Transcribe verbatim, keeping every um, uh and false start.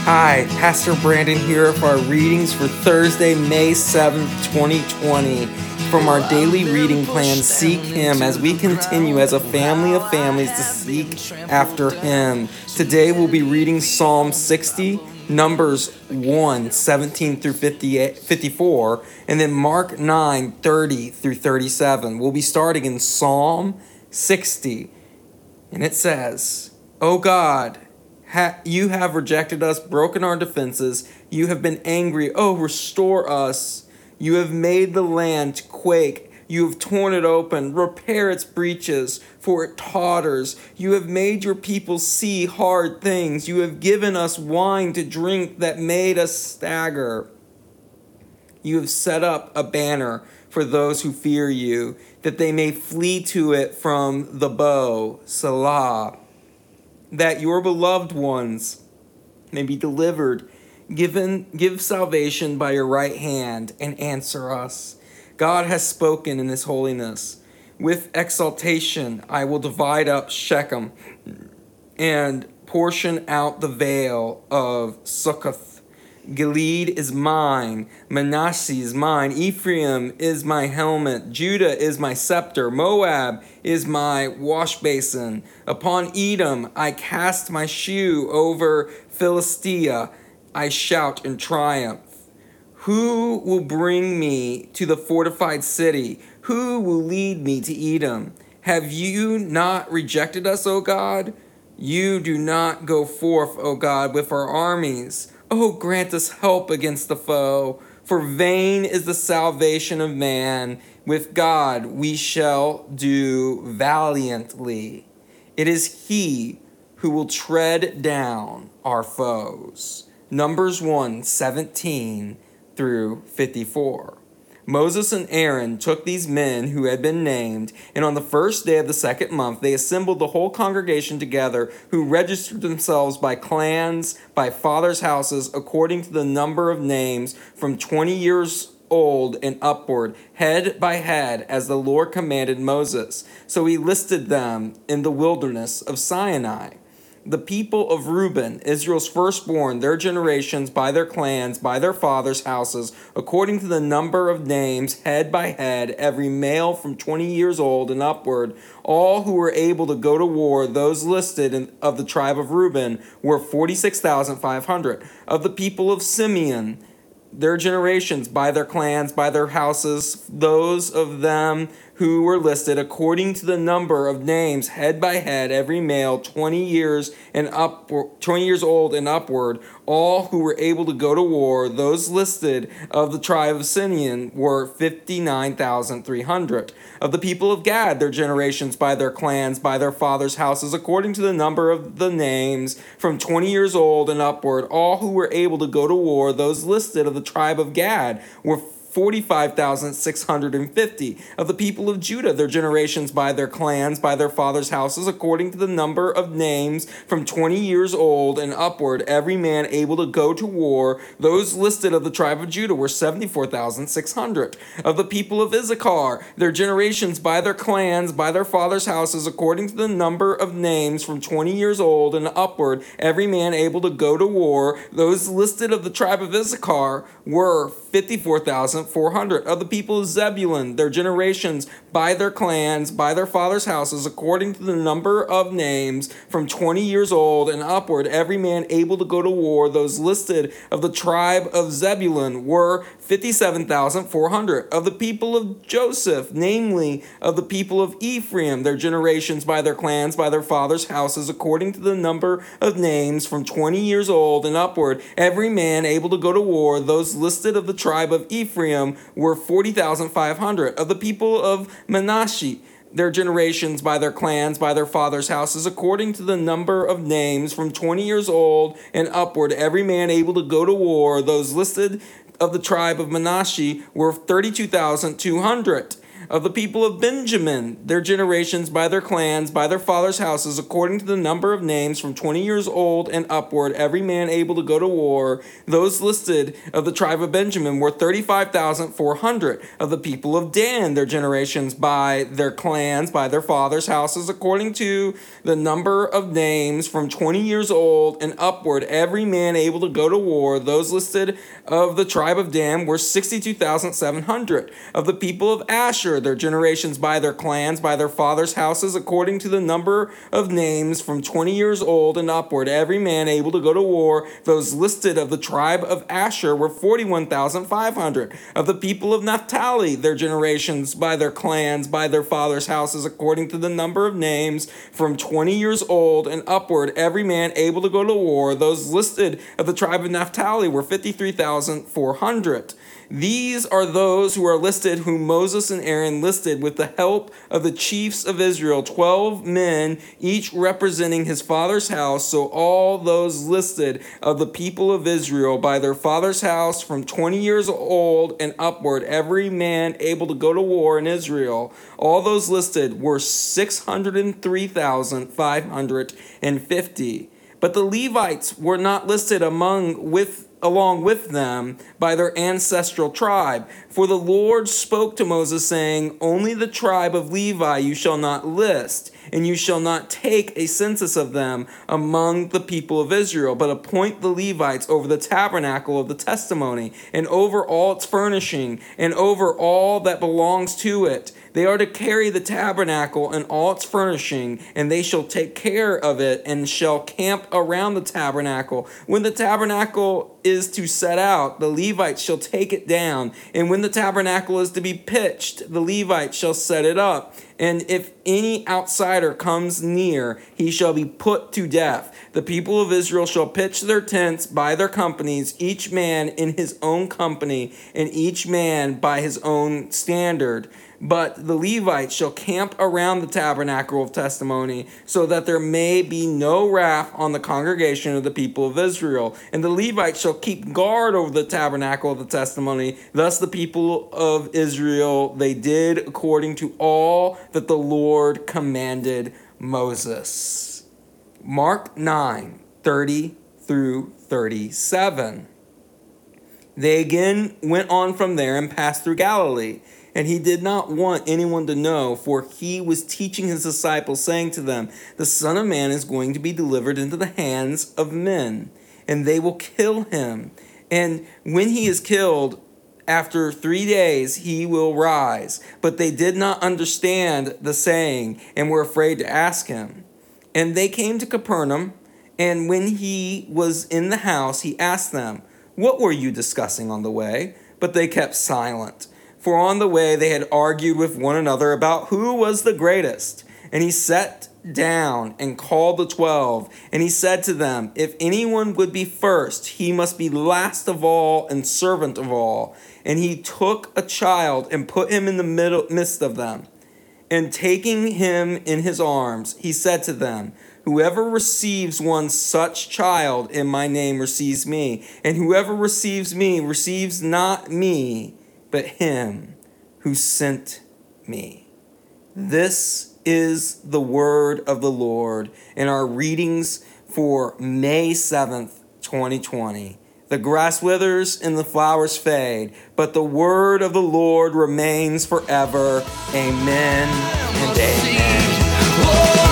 Hi, Pastor Brandon here for our readings for Thursday, May seventh, twenty twenty. From our daily reading plan, Seek Him, as we continue as a family of families to seek after Him. Today we'll be reading Psalm sixty, Numbers one, seventeen through fifty-four, and then Mark nine, thirty through thirty-seven. We'll be starting in Psalm sixty, and it says, "O God, Ha- you have rejected us, broken our defenses. You have been angry. Oh, restore us. You have made the land to quake. You have torn it open. Repair its breaches, for it totters. You have made your people see hard things. You have given us wine to drink that made us stagger. You have set up a banner for those who fear you, that they may flee to it from the bow. Selah. That your beloved ones may be delivered. Given, give salvation by your right hand and answer us. God has spoken in his holiness. With exaltation I will divide up Shechem and portion out the vale of Succoth. Gilead is mine, Manasseh is mine, Ephraim is my helmet, Judah is my scepter, Moab is my wash basin. Upon Edom I cast my shoe, over Philistia I shout in triumph. Who will bring me to the fortified city? Who will lead me to Edom? Have you not rejected us, O God? You do not go forth, O God, with our armies. Oh, grant us help against the foe, for vain is the salvation of man. With God we shall do valiantly. It is he who will tread down our foes." Numbers one, seventeen through fifty-four. Moses and Aaron took these men who had been named, and on the first day of the second month they assembled the whole congregation together, who registered themselves by clans, by fathers' houses, according to the number of names, from twenty years old and upward, head by head, as the Lord commanded Moses. So he listed them in the wilderness of Sinai. The people of Reuben, Israel's firstborn, their generations, by their clans, by their fathers' houses, according to the number of names, head by head, every male from twenty years old and upward, all who were able to go to war, those listed in, of the tribe of Reuben, were forty-six thousand five hundred. Of the people of Simeon, their generations, by their clans, by their houses, those of them who were listed according to the number of names, head by head, every male twenty years and up, twenty years old and upward, all who were able to go to war, those listed of the tribe of Simeon were fifty-nine thousand three hundred. Of the people of Gad, their generations, by their clans, by their fathers' houses, according to the number of the names, from twenty years old and upward, all who were able to go to war, those listed of the tribe of Gad were forty-five thousand six hundred fifty. Of the people of Judah, their generations, by their clans, by their fathers' houses, according to the number of names, from twenty years old and upward, every man able to go to war, those listed of the tribe of Judah were seventy-four thousand six hundred. Of the people of Issachar, their generations, by their clans, by their fathers' houses, according to the number of names, from twenty years old and upward, every man able to go to war, those listed of the tribe of Issachar were fifty-four thousand four hundred. Of the people of Zebulun, their generations, by their clans, by their fathers' houses, according to the number of names, from twenty years old and upward, every man able to go to war, those listed of the tribe of Zebulun were fifty-seven thousand four hundred. Of the people of Joseph, namely of the people of Ephraim, their generations, by their clans, by their fathers' houses, according to the number of names, from twenty years old and upward, every man able to go to war, those listed of the tribe of Ephraim were forty thousand five hundred. Of the people of Manasseh, their generations, by their clans, by their fathers' houses, according to the number of names, from twenty years old and upward, every man able to go to war, those listed of the tribe of Manasseh were thirty-two thousand two hundred. Of the people of Benjamin, their generations by their clans, by their fathers' houses, according to the number of names, from twenty years old and upward, every man able to go to war, those listed of the tribe of Benjamin were thirty-five thousand four hundred. Of the people of Dan, their generations by their clans, by their fathers' houses, according to the number of names, from twenty years old and upward, every man able to go to war, those listed of the tribe of Dan were sixty-two thousand seven hundred. Of the people of Asher, their generations by their clans, by their fathers' houses, according to the number of names, from twenty years old and upward, every man able to go to war, those listed of the tribe of Asher were forty-one thousand five hundred. Of the people of Naphtali, their generations by their clans, by their fathers' houses, according to the number of names, from twenty years old and upward, every man able to go to war, those listed of the tribe of Naphtali were fifty-three thousand four hundred. These are those who are listed, whom Moses and Aaron listed with the help of the chiefs of Israel, twelve men, each representing his father's house. So all those listed of the people of Israel by their father's house from twenty years old and upward, every man able to go to war in Israel, all those listed were six hundred three thousand five hundred fifty. But the Levites were not listed among with along with them by their ancestral tribe. For the Lord spoke to Moses, saying, only the tribe of Levi you shall not list, and you shall not take a census of them among the people of Israel, but appoint the Levites over the tabernacle of the testimony, and over all its furnishing, and over all that belongs to it. They are to carry the tabernacle and all its furnishing, and they shall take care of it, and shall camp around the tabernacle. When the tabernacle is to set out, the Levites shall take it down, and when the tabernacle is to be pitched, the Levites shall set it up. And if any outsider comes near, he shall be put to death. The people of Israel shall pitch their tents by their companies, each man in his own company, and each man by his own standard. But the Levites shall camp around the tabernacle of testimony, so that there may be no wrath on the congregation of the people of Israel. And the Levites shall keep guard over the tabernacle of the testimony. Thus the people of Israel, they did according to all that the Lord commanded Moses. Mark nine, thirty through thirty-seven. They again went on from there and passed through Galilee. And he did not want anyone to know, for he was teaching his disciples, saying to them, the Son of Man is going to be delivered into the hands of men, and they will kill him. And when he is killed, after three days he will rise. But they did not understand the saying, and were afraid to ask him. And they came to Capernaum, and when he was in the house, he asked them, what were you discussing on the way? But they kept silent. For on the way they had argued with one another about who was the greatest. And he sat down and called the twelve. And he said to them, if anyone would be first, he must be last of all and servant of all. And he took a child and put him in the middle, midst of them. And taking him in his arms, he said to them, whoever receives one such child in my name receives me. And whoever receives me receives not me, but him who sent me. This is the word of the Lord in our readings for May seventh, twenty twenty. The grass withers and the flowers fade, but the word of the Lord remains forever. Amen and amen.